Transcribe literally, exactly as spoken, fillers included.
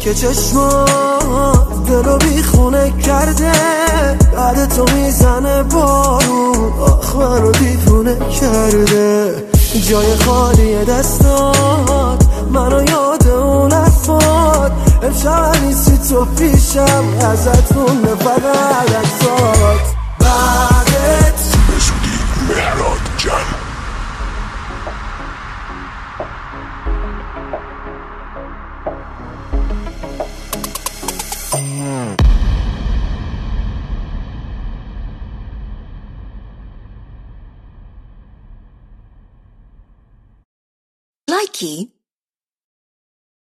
که چشمات دلو بیخونه کرده، بعد تو میزنه بارون، آخ منو دیوونه کرده. جای خالی دستات منو یاد اون حرفات، امشب نیستی تو پیشم، ازت مونده فقط عکسات. بعدت مهراد جان Likey